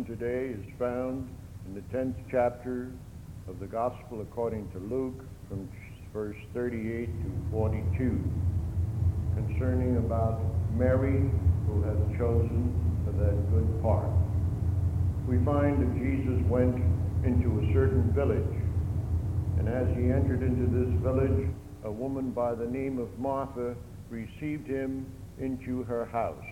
today is found in the 10th chapter of the Gospel according to Luke, from verse 38 to 42, concerning about Mary, who has chosen that good part. We find that Jesus went into a certain village, and as he entered into this village, a woman by the name of Martha received him into her house.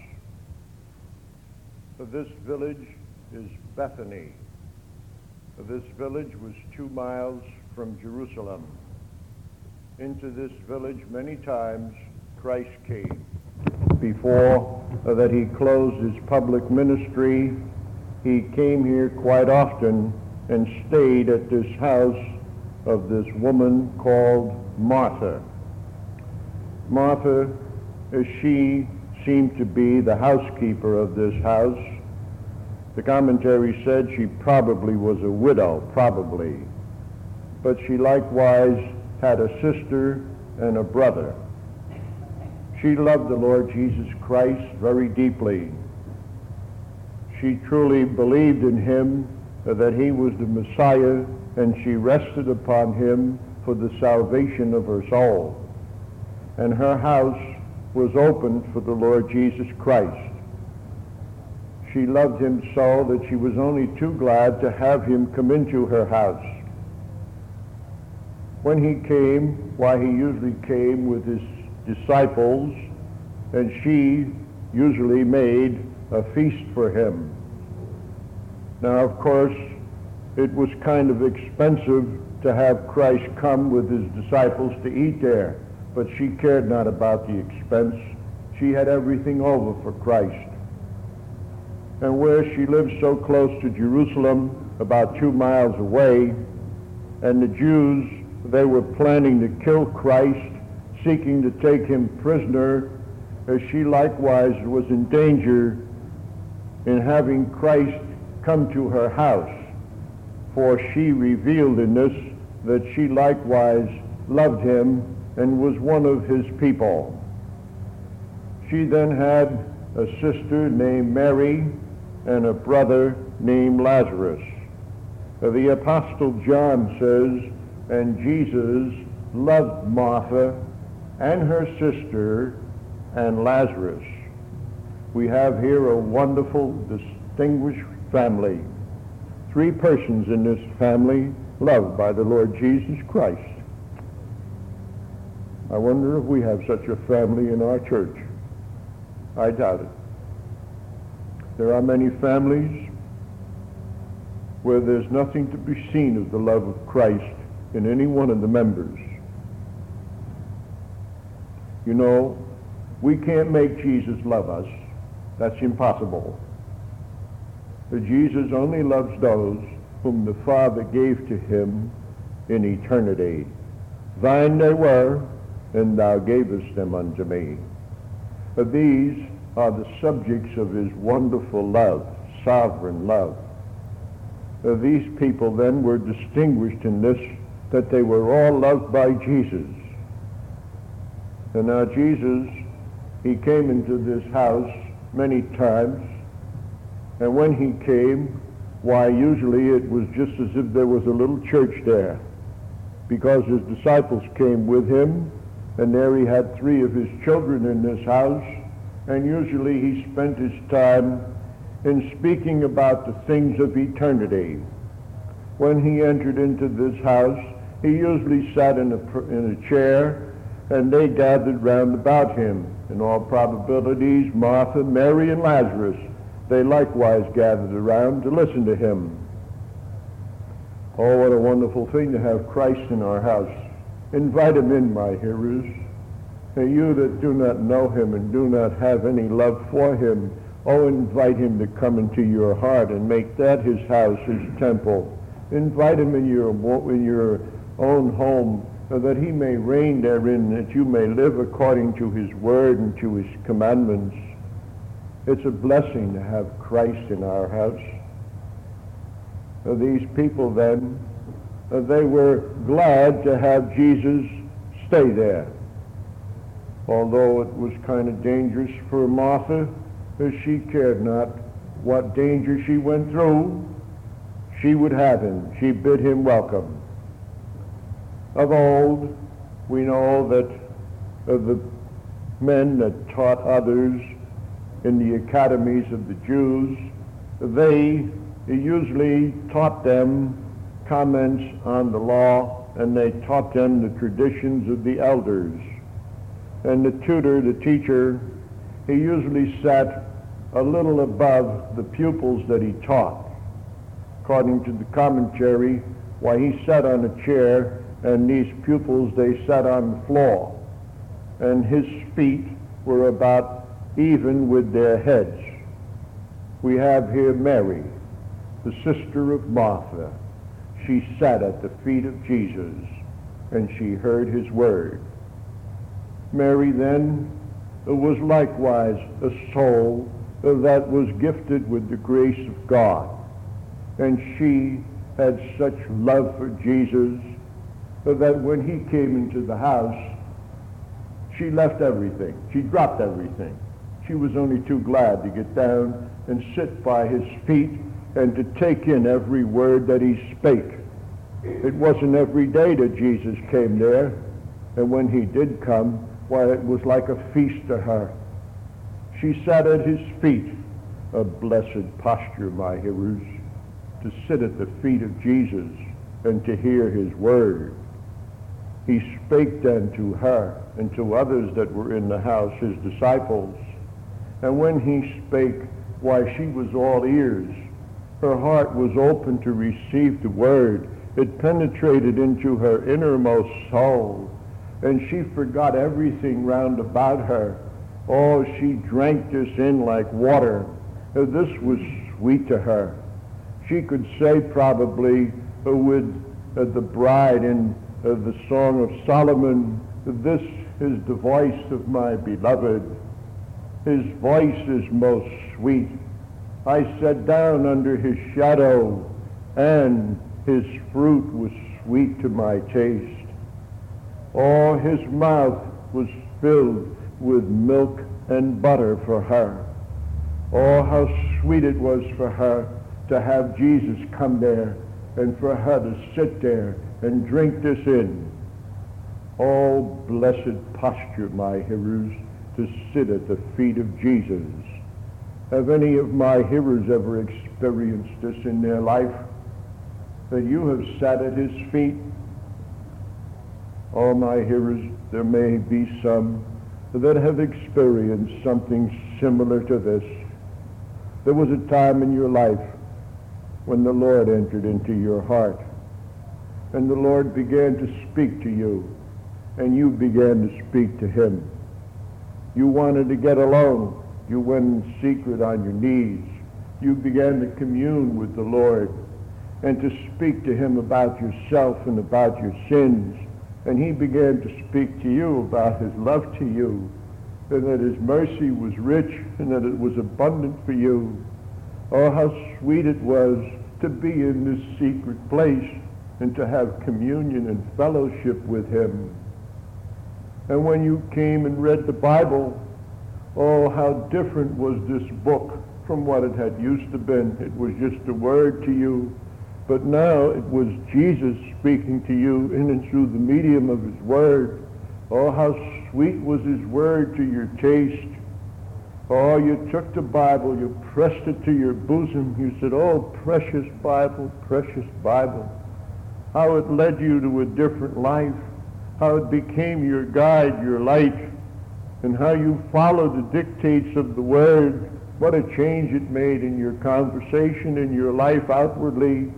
This village is Bethany. This village was 2 miles from Jerusalem. Into this village many times Christ came. Before that he closed his public ministry, he came here quite often and stayed at this house of this woman called Martha. Martha, she seemed to be the housekeeper of this house. The commentary said she probably was a widow, but she likewise had a sister and a brother. She loved the Lord Jesus Christ very deeply. She truly believed in him, that he was the Messiah, and she rested upon him for the salvation of her soul. And her house was opened for the Lord Jesus Christ. She loved him so that she was only too glad to have him come into her house. When he came, he usually came with his disciples, and she usually made a feast for him. Now, of course, it was kind of expensive to have Christ come with his disciples to eat there, but she cared not about the expense. She had everything over for Christ. And where she lived so close to Jerusalem, about 2 miles away, and the Jews, they were planning to kill Christ, seeking to take him prisoner, as she likewise was in danger in having Christ come to her house, for she revealed in this that she likewise loved him and was one of his people. She then had a sister named Mary and a brother named Lazarus. The Apostle John says, and Jesus loved Martha and her sister and Lazarus. We have here a wonderful, distinguished family. 3 persons in this family loved by the Lord Jesus Christ. I wonder if we have such a family in our church. I doubt it. There are many families where there's nothing to be seen of the love of Christ in any one of the members. You know, we can't make Jesus love us. That's impossible. But Jesus only loves those whom the Father gave to him in eternity. Thine they were, and thou gavest them unto me. But these are the subjects of his wonderful love, sovereign love. These people then were distinguished in this, that they were all loved by Jesus. And now Jesus, he came into this house many times, and when he came, usually it was just as if there was a little church there, because his disciples came with him, and there he had 3 of his children in this house, and usually he spent his time in speaking about the things of eternity. When he entered into this house, he usually sat in a chair, and they gathered round about him. In all probabilities, Martha, Mary, and Lazarus, they likewise gathered around to listen to him. Oh, what a wonderful thing to have Christ in our house. Invite him in, my hearers. And you that do not know him and do not have any love for him, invite him to come into your heart and make that his house, his temple. Invite him in your own home, that he may reign therein, that you may live according to his word and to his commandments. It's a blessing to have Christ in our house. These people then, they were glad to have Jesus stay there. Although it was kind of dangerous for Martha, she cared not what danger she went through, she would have him. She bid him welcome. Of old, we know that of the men that taught others in the academies of the Jews, they usually taught them comments on the law, and they taught them the traditions of the elders. And the tutor, the teacher, he usually sat a little above the pupils that he taught. According to the commentary, why he sat on a chair, and these pupils, they sat on the floor, and his feet were about even with their heads. We have here Mary, the sister of Martha. She sat at the feet of Jesus, and she heard his word. Mary then was likewise a soul that was gifted with the grace of God, and she had such love for Jesus that when he came into the house, she left everything. She dropped everything. She was only too glad to get down and sit by his feet and to take in every word that he spake. It wasn't every day that Jesus came there, and when he did come, why, it was like a feast to her. She sat at his feet, a blessed posture, my hearers, to sit at the feet of Jesus and to hear his word. He spake then to her and to others that were in the house, his disciples. And when he spake, why, she was all ears. Her heart was open to receive the word. It penetrated into her innermost soul, and she forgot everything round about her. Oh, she drank this in like water. This was sweet to her. She could say probably with the bride in the Song of Solomon, this is the voice of my beloved. His voice is most sweet. I sat down under his shadow, and his fruit was sweet to my taste. Oh, his mouth was filled with milk and butter for her. Oh, how sweet it was for her to have Jesus come there and for her to sit there and drink this in. Oh, blessed posture, my hearers, to sit at the feet of Jesus. Have any of my hearers ever experienced this in their life, that you have sat at his feet? Oh, my hearers, there may be some that have experienced something similar to this. There was a time in your life when the Lord entered into your heart, and the Lord began to speak to you, and you began to speak to him. You wanted to get alone. You went in secret on your knees. You began to commune with the Lord and to speak to him about yourself and about your sins. And he began to speak to you about his love to you, and that his mercy was rich and that it was abundant for you. Oh, how sweet it was to be in this secret place and to have communion and fellowship with him. And when you came and read the Bible, oh, how different was this book from what it had used to be. It was just a word to you, but now it was Jesus speaking to you in and through the medium of his word. Oh, how sweet was his word to your taste. Oh, you took the Bible, you pressed it to your bosom. You said, oh, precious Bible, precious Bible. How it led you to a different life. How it became your guide, your light, and how you followed the dictates of the word. What a change it made in your conversation, in your life outwardly.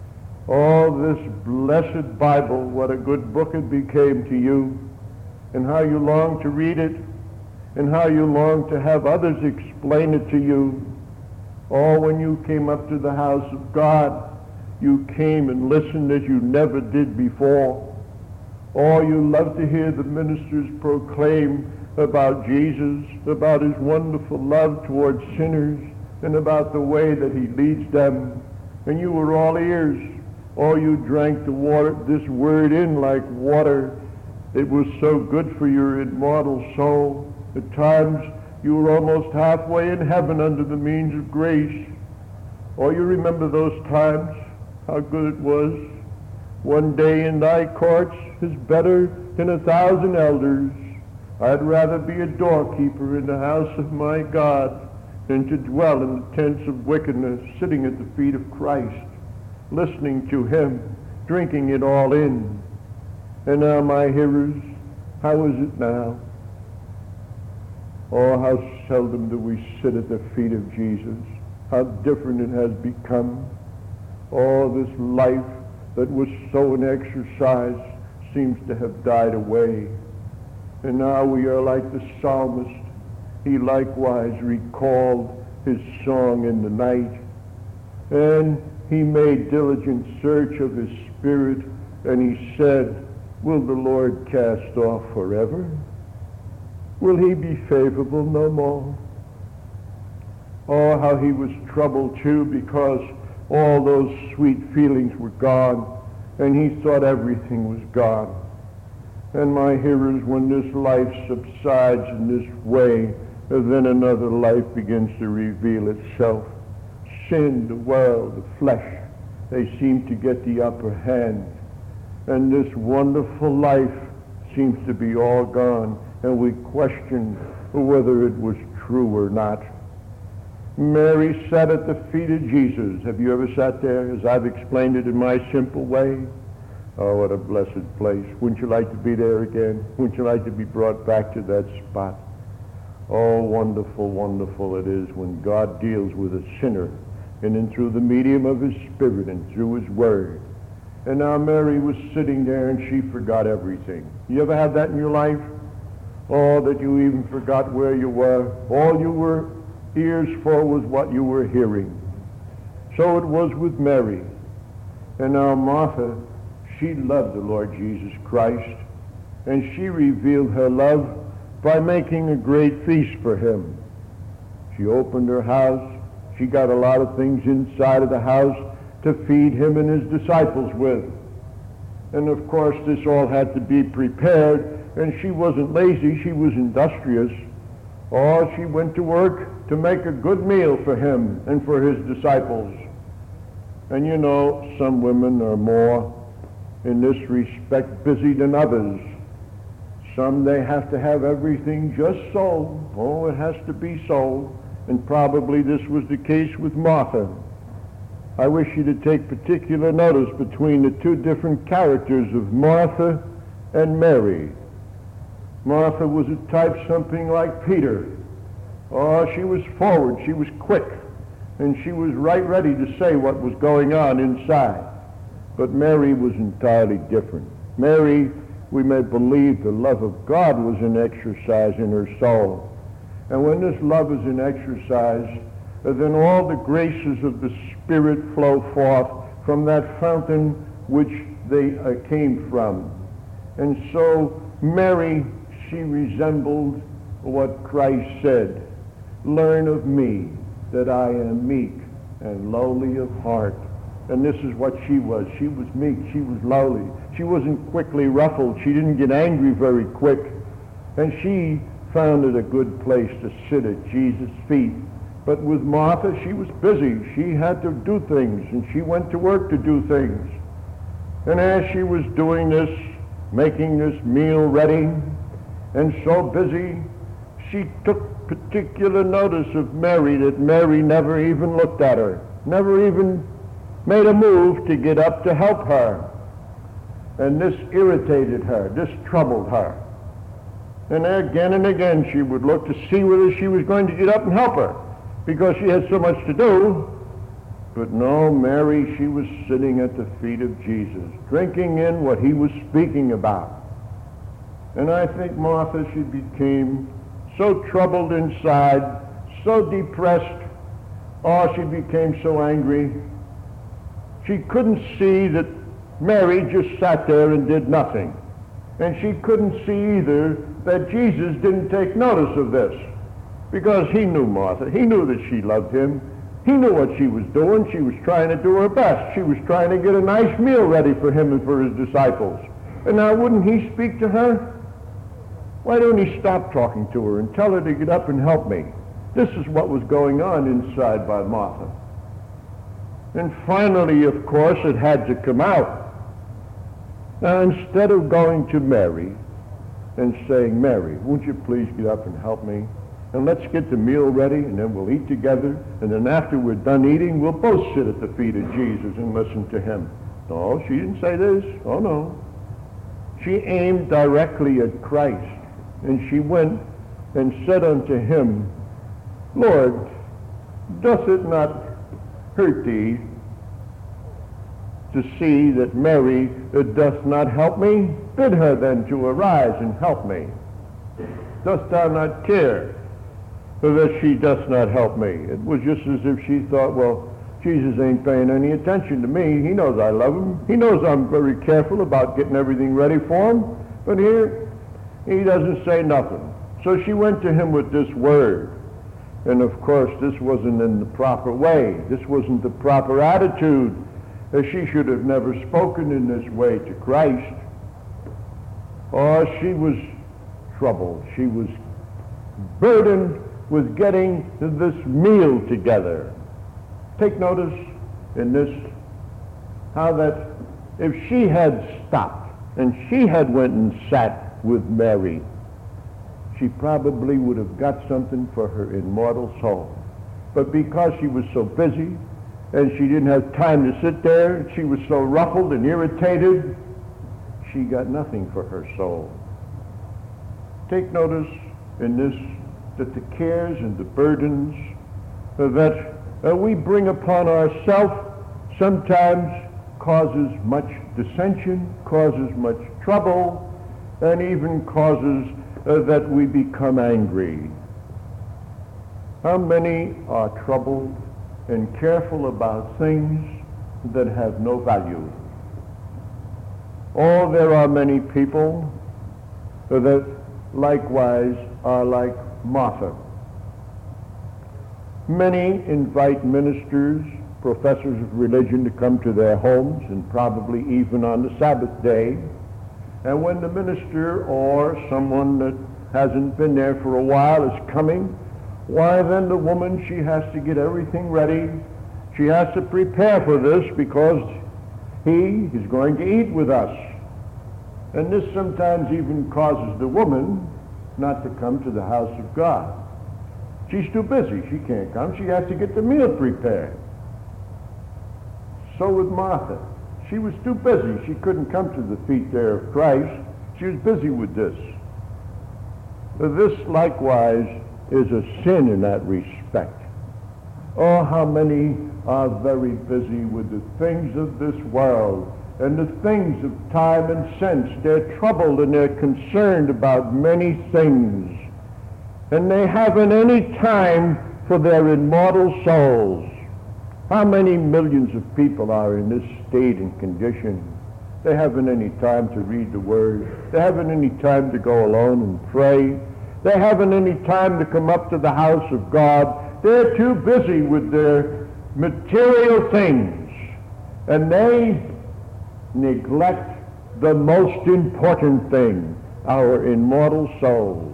Oh, this blessed Bible, what a good book it became to you, and how you longed to read it, and how you longed to have others explain it to you. Oh, when you came up to the house of God, you came and listened as you never did before. Oh, you love to hear the ministers proclaim about Jesus, about his wonderful love towards sinners, and about the way that he leads them. And you were all ears. Oh, you drank the water, this word in like water. It was so good for your immortal soul. At times You were almost halfway in heaven under the means of grace. Oh, you remember those times, how good it was. One day in thy courts is better than 1,000 elders. I'd rather be a doorkeeper in the house of my God than to dwell in the tents of wickedness, sitting at the feet of Christ, listening to him, drinking it all in. And now, my hearers, how is it now? Oh, how seldom do we sit at the feet of Jesus. How different it has become. Oh, this life that was so in exercise seems to have died away. And now we are like the psalmist. He likewise recalled his song in the night. And he made diligent search of his spirit, and he said, will the Lord cast off forever? Will he be favorable no more? Oh, how he was troubled too, because all those sweet feelings were gone, and he thought everything was gone. And my hearers, when this life subsides in this way, then another life begins to reveal itself. Sin, the world, the flesh, they seem to get the upper hand. And this wonderful life seems to be all gone, and we question whether it was true or not. Mary sat at the feet of Jesus. Have you ever sat there as I've explained it in my simple way? Oh, what a blessed place. Wouldn't you like to be there again? Wouldn't you like to be brought back to that spot? Oh, wonderful, wonderful it is when God deals with a sinner, and then through the medium of his Spirit and through his Word. And now Mary was sitting there and she forgot everything. You ever have that in your life? Oh, that you even forgot where you were. All you were ears for was what you were hearing. So it was with Mary. And now Martha, she loved the Lord Jesus Christ, and she revealed her love by making a great feast for him. She opened her house. She got a lot of things inside of the house to feed him and his disciples with. And of course this all had to be prepared, and she wasn't lazy, she was industrious. Oh, she went to work to make a good meal for him and for his disciples. And you know, some women are more in this respect busy than others. Some, they have to have everything just so. Oh, it has to be so. And probably this was the case with Martha. I wish you to take particular notice between the two different characters of Martha and Mary. Martha was a type something like Peter. Oh, she was forward, she was quick, and she was right ready to say what was going on inside. But Mary was entirely different. Mary, we may believe the love of God was in exercise in her soul. And when this love is in exercise, then all the graces of the Spirit flow forth from that fountain which they came from. And so Mary, she resembled what Christ said, learn of me that I am meek and lowly of heart. And this is what she was. She was meek. She was lowly. She wasn't quickly ruffled. She didn't get angry very quick. And she found it a good place to sit at Jesus' feet. But with Martha, she was busy. She had to do things, and she went to work to do things. And as she was doing this, making this meal ready, and so busy, she took particular notice of Mary, that Mary never even looked at her, never even made a move to get up to help her. And this irritated her, this troubled her. And again and again she would look to see whether she was going to get up and help her, because she had so much to do. But no, Mary, she was sitting at the feet of Jesus, drinking in what he was speaking about. And I think Martha, she became so troubled inside, so depressed, oh, she became so angry. She couldn't see that Mary just sat there and did nothing. And she couldn't see either that Jesus didn't take notice of this, because he knew Martha. He knew that she loved him. He knew what she was doing. She was trying to do her best. She was trying to get a nice meal ready for him and for his disciples. And now wouldn't he speak to her? Why don't he stop talking to her and tell her to get up and help me? This is what was going on inside by Martha. And finally, of course, it had to come out. Now, instead of going to Mary and saying, Mary, won't you please get up and help me? And let's get the meal ready, and then we'll eat together. And then after we're done eating, we'll both sit at the feet of Jesus and listen to him. No, she didn't say this. Oh, no. She aimed directly at Christ. And she went and said unto him, Lord, doth it not hurt thee to see that Mary doth not help me? Bid her then to arise and help me. Dost thou not care that she doth not help me? It was just as if she thought, well, Jesus ain't paying any attention to me. He knows I love him. He knows I'm very careful about getting everything ready for him. But here, he doesn't say nothing. So she went to him with this word. And of course, this wasn't in the proper way. This wasn't the proper attitude. She should have never spoken in this way to Christ. Or she was troubled. She was burdened with getting this meal together. Take notice in this, how that if she had stopped and she had went and sat with Mary, she probably would have got something for her immortal soul. But because she was so busy and she didn't have time to sit there, she was so ruffled and irritated, she got nothing for her soul. Take notice in this that the cares and the burdens that we bring upon ourselves sometimes causes much dissension, causes much trouble, and even causes that we become angry. How many are troubled and careful about things that have no value? Oh, there are many people that likewise are like Martha. Many invite ministers, professors of religion to come to their homes, and probably even on the Sabbath day. And when the minister or someone that hasn't been there for a while is coming, why then the woman, she has to get everything ready. She has to prepare for this because he is going to eat with us. And this sometimes even causes the woman not to come to the house of God. She's too busy. She can't come. She has to get the meal prepared. So with Martha. She was too busy. She couldn't come to the feet there of Christ. She was busy with this. This likewise is a sin in that respect. Oh, how many are very busy with the things of this world and the things of time and sense. They're troubled and they're concerned about many things. And they haven't any time for their immortal souls. How many millions of people are in this state and condition? They haven't any time to read the Word. They haven't any time to go alone and pray. They haven't any time to come up to the house of God. They're too busy with their material things. And they neglect the most important thing, our immortal souls.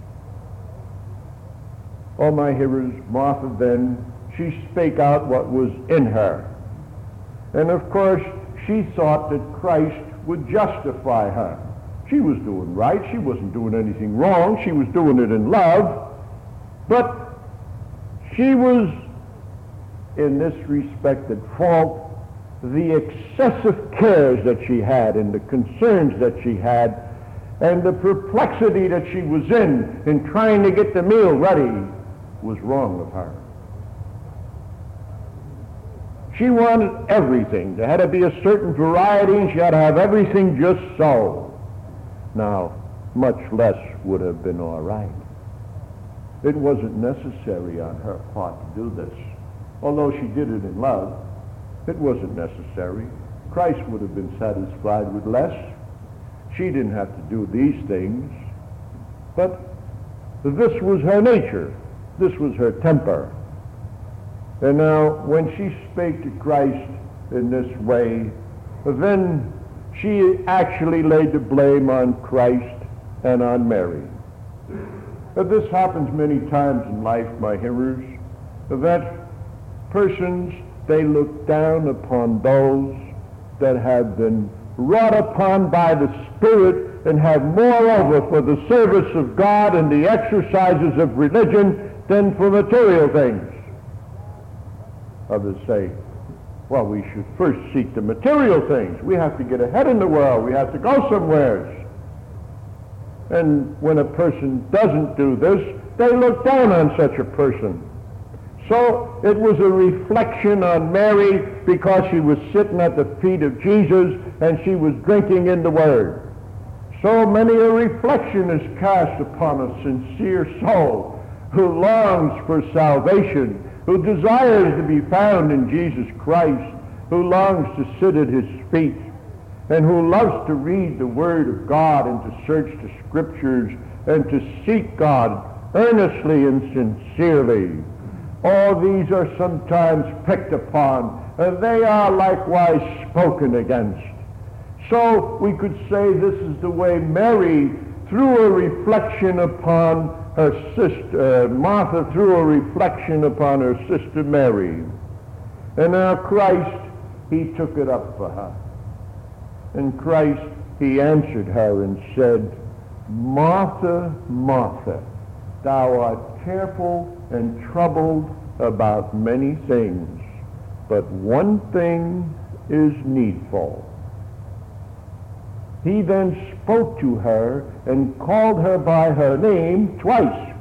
Oh, my hearers, Martha then, she spake out what was in her. And of course, she thought that Christ would justify her. She was doing right. She wasn't doing anything wrong. She was doing it in love. But she was, in this respect, at fault. The excessive cares that she had and the concerns that she had and the perplexity that she was in trying to get the meal ready was wrong of her. She wanted everything. There had to be a certain variety, and she had to have everything just so. Now, much less would have been all right. It wasn't necessary on her part to do this. Although she did it in love, it wasn't necessary. Christ would have been satisfied with less. She didn't have to do these things. But this was her nature. This was her temper. And now, when she spake to Christ in this way, then she actually laid the blame on Christ and on Mary. This happens many times in life, my hearers, that persons, they look down upon those that have been wrought upon by the Spirit and have moreover for the service of God and the exercises of religion than for material things. Others say, well, we should first seek the material things. We have to get ahead in the world. We have to go somewhere. And when a person doesn't do this, they look down on such a person. So it was a reflection on Mary because she was sitting at the feet of Jesus and she was drinking in the Word. So many a reflection is cast upon a sincere soul who longs for salvation, who desires to be found in Jesus Christ, who longs to sit at his feet, and who loves to read the Word of God and to search the Scriptures and to seek God earnestly and sincerely. All these are sometimes picked upon, and they are likewise spoken against. So we could say this is the way Mary, through a reflection upon her sister, Martha threw a reflection upon her sister Mary. And now Christ, he took it up for her. And Christ, he answered her and said, Martha, Martha, thou art careful and troubled about many things, but one thing is needful. He then spoke to her and called her by her name twice.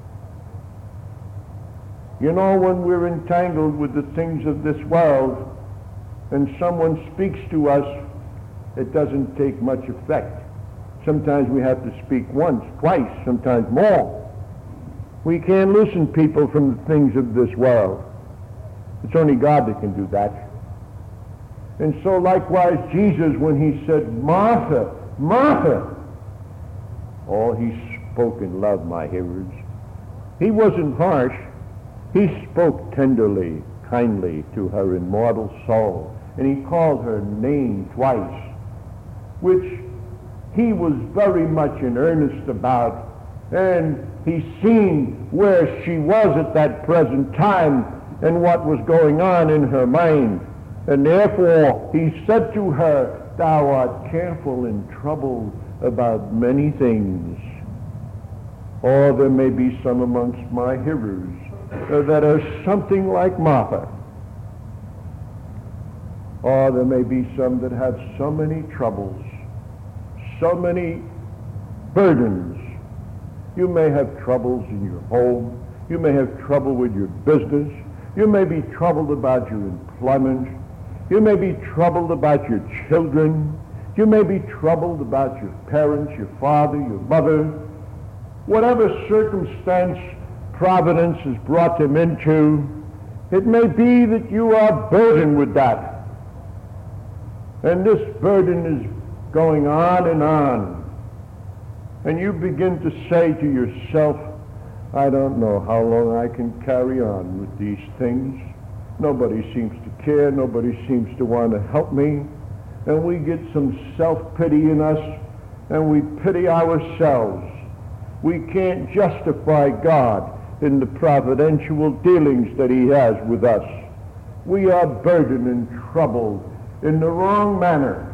You know, when we're entangled with the things of this world and someone speaks to us, it doesn't take much effect. Sometimes we have to speak once, twice, sometimes more. We can't loosen people from the things of this world. It's only God that can do that. And so likewise Jesus, when he said, Martha, Martha, oh, he spoke in love, my hearers. He wasn't harsh. He spoke tenderly, kindly to her immortal soul. And he called her name twice, which he was very much in earnest about. And he seen where she was at that present time and what was going on in her mind. And therefore he said to her, thou art careful and troubled about many things. Or there may be some amongst my hearers that are something like Martha. Or there may be some that have so many troubles, so many burdens. You may have troubles in your home. You may have trouble with your business. You may be troubled about your employment. You may be troubled about your children. You may be troubled about your parents, your father, your mother. Whatever circumstance providence has brought them into, it may be that you are burdened with that. And this burden is going on and on. And you begin to say to yourself, I don't know how long I can carry on with these things. Nobody seems to care. Nobody seems to want to help me. And we get some self-pity in us, and we pity ourselves. We can't justify God in the providential dealings that he has with us. We are burdened and troubled in the wrong manner.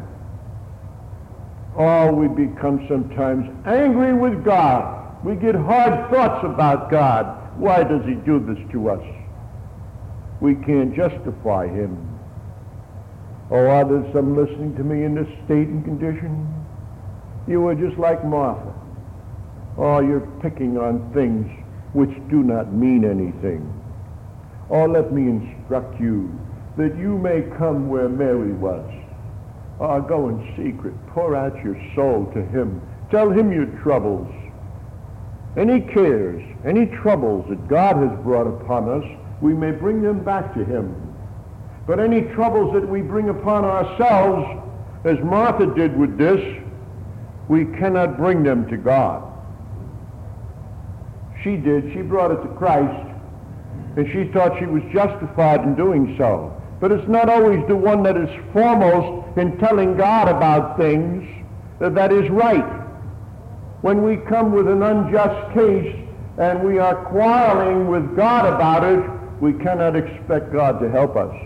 Or we become sometimes angry with God. We get hard thoughts about God. Why does he do this to us? We can't justify him. Oh, are there some listening to me in this state and condition? You are just like Martha. Oh, you're picking on things which do not mean anything. Oh, let me instruct you that you may come where Mary was. Oh, go in secret. Pour out your soul to him. Tell him your troubles. Any cares, any troubles that God has brought upon us, we may bring them back to him. But any troubles that we bring upon ourselves, as Martha did with this, we cannot bring them to God. She did. She brought it to Christ, and she thought she was justified in doing so. But it's not always the one that is foremost in telling God about things that is right. when we come with an unjust case and we are quarreling with God about it, we cannot expect God to help us.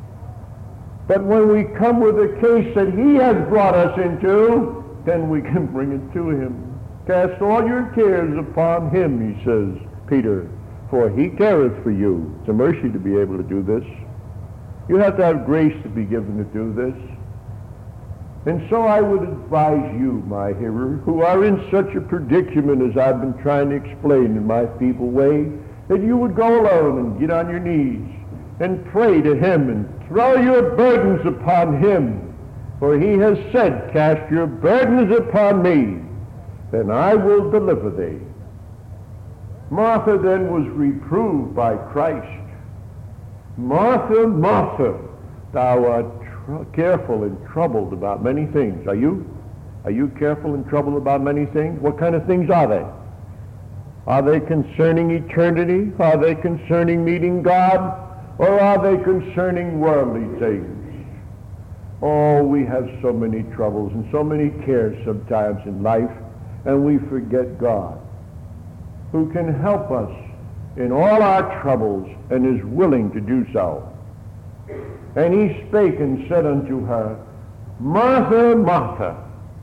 But when we come with a case that he has brought us into, then we can bring it to him. Cast all your cares upon him, he says, Peter, for he careth for you. It's a mercy to be able to do this. You have to have grace to be given to do this. And so I would advise you, my hearer, who are in such a predicament as I've been trying to explain in my feeble way, that you would go alone and get on your knees and pray to him and throw your burdens upon him. For he has said, cast your burdens upon me, then I will deliver thee. Martha then was reproved by Christ. Martha, Martha, thou art careful and troubled about many things. Are you? Are you careful and troubled about many things? What kind of things are they? Are they concerning eternity? Are they concerning meeting God? Or are they concerning worldly things? Oh, we have so many troubles and so many cares sometimes in life, and we forget God, who can help us in all our troubles and is willing to do so. And he spake and said unto her, Martha, Martha,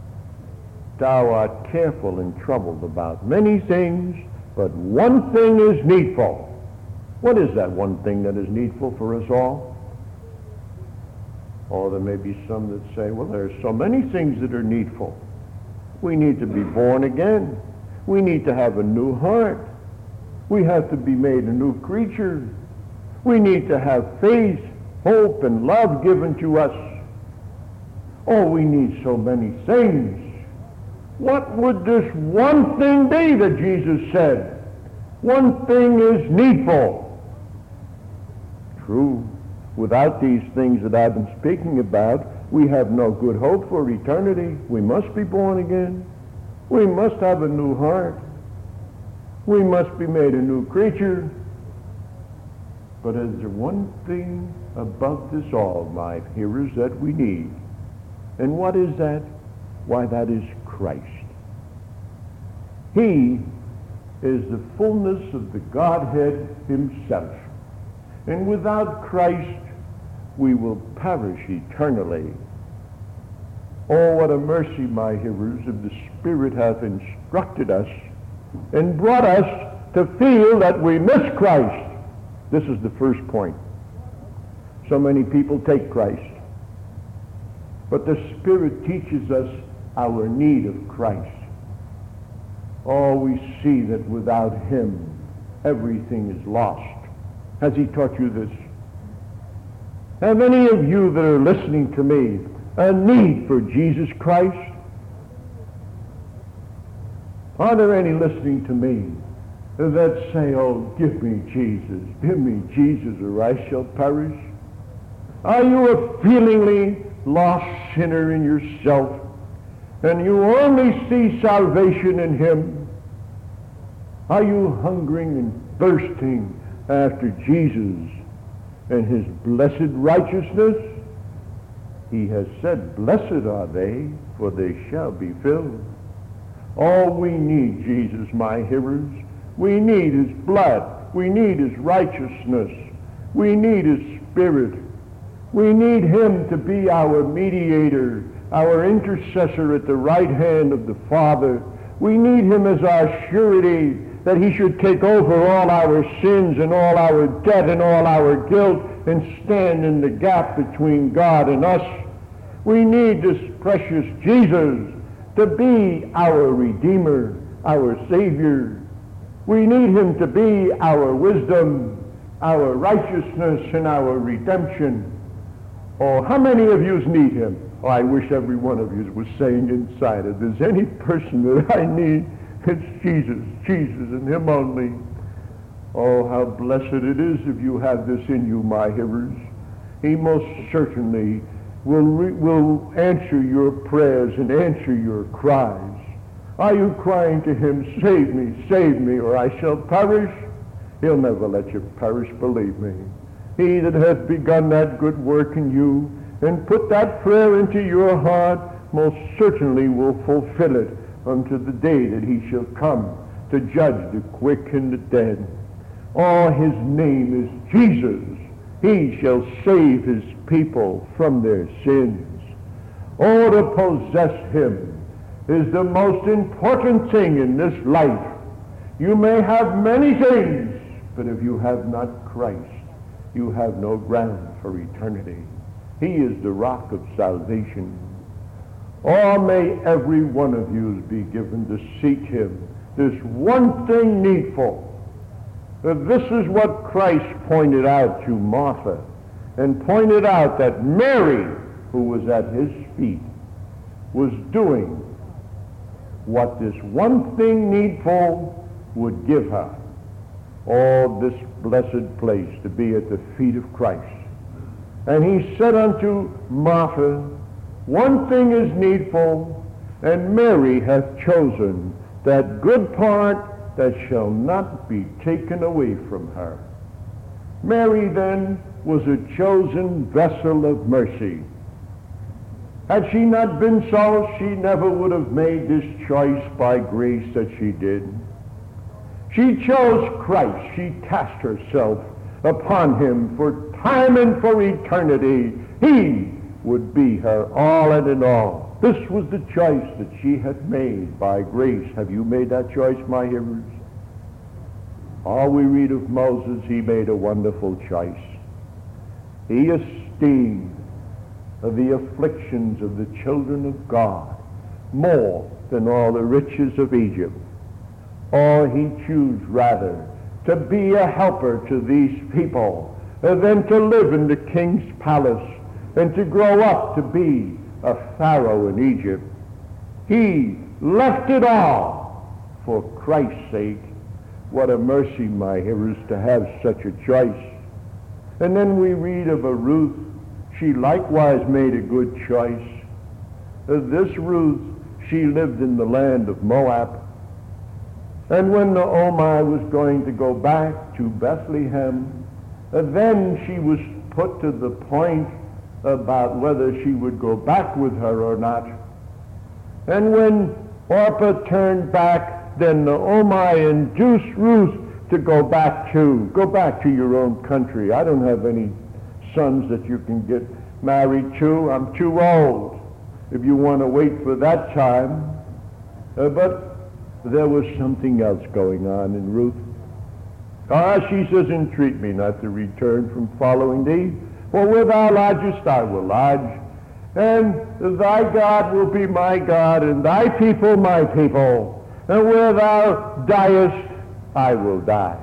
thou art careful and troubled about many things, but one thing is needful. What is that one thing that is needful for us all? Oh, there may be some that say, well, there are so many things that are needful. We need to be born again. We need to have a new heart. We have to be made a new creature. We need to have faith, hope, and love given to us. Oh, we need so many things. What would this one thing be that Jesus said? One thing is needful. True. Without these things that I've been speaking about, we have no good hope for eternity. We must be born again. We must have a new heart. We must be made a new creature. But is there one thing above this all, my hearers, that we need? And what is that? Why, that is Christ. He is the fullness of the Godhead himself. And without Christ, we will perish eternally. Oh, what a mercy, my hearers, if the Spirit hath instructed us and brought us to feel that we miss Christ. This is the first point. So many people take Christ, but the Spirit teaches us our need of Christ. Oh, we see that without him, everything is lost. Has he taught you this? Have any of you that are listening to me a need for Jesus Christ? Are there any listening to me that say, oh, give me Jesus, or I shall perish? Are you a feelingly lost sinner in yourself, and you only see salvation in him? Are you hungering and thirsting after Jesus and his blessed righteousness? He has said, blessed are they, for they shall be filled. Oh, we need Jesus, my hearers. We need his blood. We need his righteousness. We need his Spirit. We need him to be our mediator, our intercessor at the right hand of the Father. We need him as our surety, that he should take over all our sins and all our debt and all our guilt and stand in the gap between God and us. We need this precious Jesus to be our Redeemer, our Savior. We need him to be our wisdom, our righteousness, and our redemption. Oh, how many of you need him? Oh, I wish every one of you was saying inside, if there's any person that I need, it's Jesus, and him only. Oh, how blessed it is if you have this in you, my hearers. He most certainly will answer your prayers and answer your cries. Are you crying to him, save me, or I shall perish? He'll never let you perish, believe me. He that hath begun that good work in you and put that prayer into your heart most certainly will fulfill it unto the day that he shall come to judge the quick and the dead. Oh, his name is Jesus. He shall save his people from their sins. Oh, to possess him is the most important thing in this life. You may have many things, but if you have not Christ, you have no ground for eternity. He is the rock of salvation. Oh, may every one of you be given to seek him. This one thing needful. This is what Christ pointed out to Martha, and pointed out that Mary, who was at his feet, was doing what this one thing needful would give her. Oh, this blessed place to be at the feet of Christ. And he said unto Martha, one thing is needful, and Mary hath chosen that good part that shall not be taken away from her. Mary then was a chosen vessel of mercy. Had she not been so, she never would have made this choice by grace that she did. She chose Christ. She cast herself upon him for time and for eternity. He would be her all and in all. This was the choice that she had made by grace. Have you made that choice, my hearers? All we read of Moses, he made a wonderful choice. He esteemed the afflictions of the children of God more than all the riches of Egypt. Or he chose rather to be a helper to these people than to live in the king's palace and to grow up to be a Pharaoh in Egypt. He left it all for Christ's sake. What a mercy, my hearers, to have such a choice. And then we read of a Ruth. She likewise made a good choice. This Ruth, she lived in the land of Moab. And when Naomi was going to go back to Bethlehem, then she was put to the point about whether she would go back with her or not. And when Orpah turned back, then Naomi induced Ruth to go back to your own country. I don't have any sons that you can get married to. I'm too old if you want to wait for that time. But there was something else going on in Ruth. She says, entreat me not to return from following thee, for where thou lodgest I will lodge, and thy God will be my God, and thy people my people, and where thou diest I will die.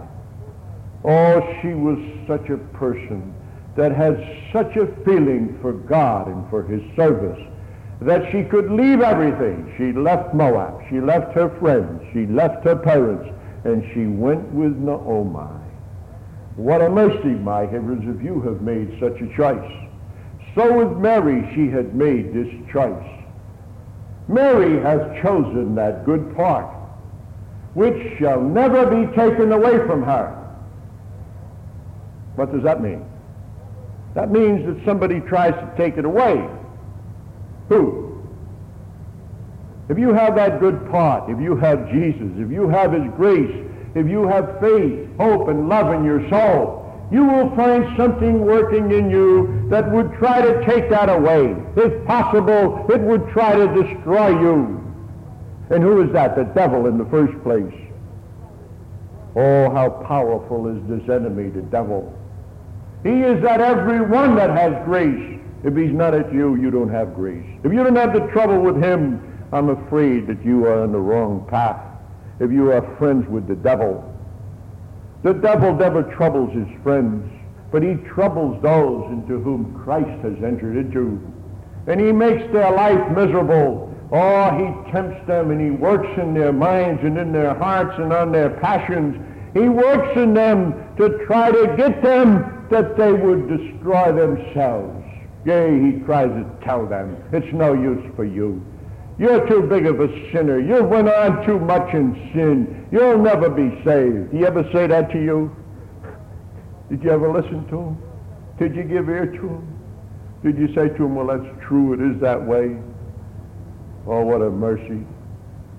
Oh, she was such a person that had such a feeling for God and for his service that she could leave everything. She left Moab, she left her friends, she left her parents, and she went with Naomi. What a mercy, my hearers, if you have made such a choice. So with Mary, she had made this choice. Mary has chosen that good part, which shall never be taken away from her. What does that mean? That means that somebody tries to take it away. Who? If you have that good part, if you have Jesus, if you have his grace, if you have faith, hope, and love in your soul, you will find something working in you that would try to take that away. If possible, it would try to destroy you. And who is that? The devil in the first place. Oh, how powerful is this enemy, the devil. He is at every one that has grace. If he's not at you, you don't have grace. If you don't have the trouble with him, I'm afraid that you are on the wrong path. If you are friends with the devil never troubles his friends, but he troubles those into whom Christ has entered into. And he makes their life miserable. Oh, he tempts them and he works in their minds and in their hearts and on their passions. He works in them to try to get them that they would destroy themselves. Yea, he tries to tell them, it's no use for you. You're too big of a sinner. You've went on too much in sin. You'll never be saved. Did he ever say that to you? Did you ever listen to him? Did you give ear to him? Did you say to him, well, that's true, it is that way? Oh, what a mercy.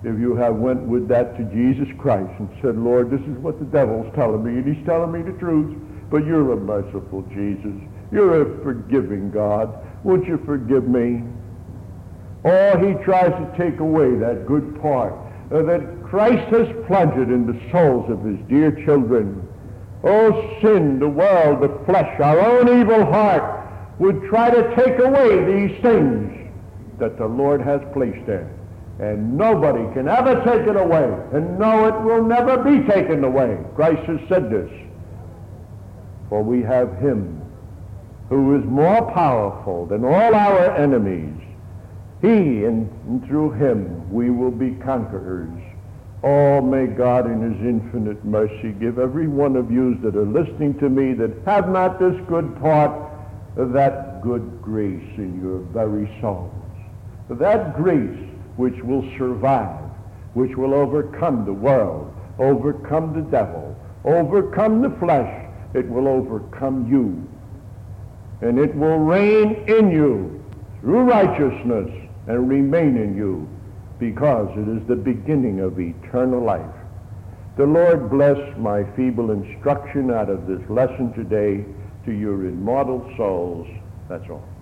if you have went with that to Jesus Christ and said, Lord, this is what the devil's telling me, and he's telling me the truth, but you're a merciful Jesus. You're a forgiving God. Won't you forgive me? Or he tries to take away that good part that Christ has planted in the souls of his dear children. Oh, sin, the world, the flesh, our own evil heart would try to take away these things that the Lord has placed there. And nobody can ever take it away. And no, it will never be taken away. Christ has said this. For we have him who is more powerful than all our enemies. He, and through him, we will be conquerors. Oh, may God in his infinite mercy give every one of you that are listening to me that have not this good part, that good grace in your very souls. That grace which will survive, which will overcome the world, overcome the devil, overcome the flesh. It will overcome you. And it will reign in you through righteousness and remain in you, because it is the beginning of eternal life. The Lord bless my feeble instruction out of this lesson today to your immortal souls. That's all.